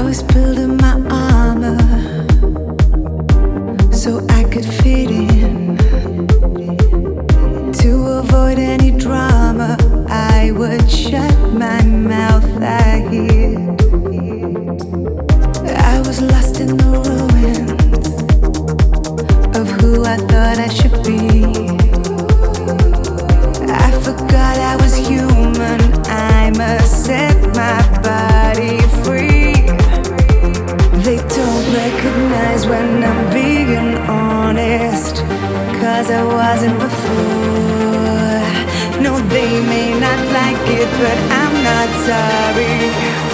was building my armor so I could fit in. To avoid any drama, I would shut my mouth. I hid. I was lost in the ruins of who I thought I should be. I forgot I was human. I must set my body free. They don't recognize when I'm being honest, 'cause I wasn't before. No, they may not like it, but I'm not sorry.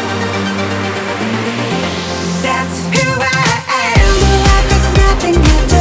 That's who I am. Well, I've got nothing left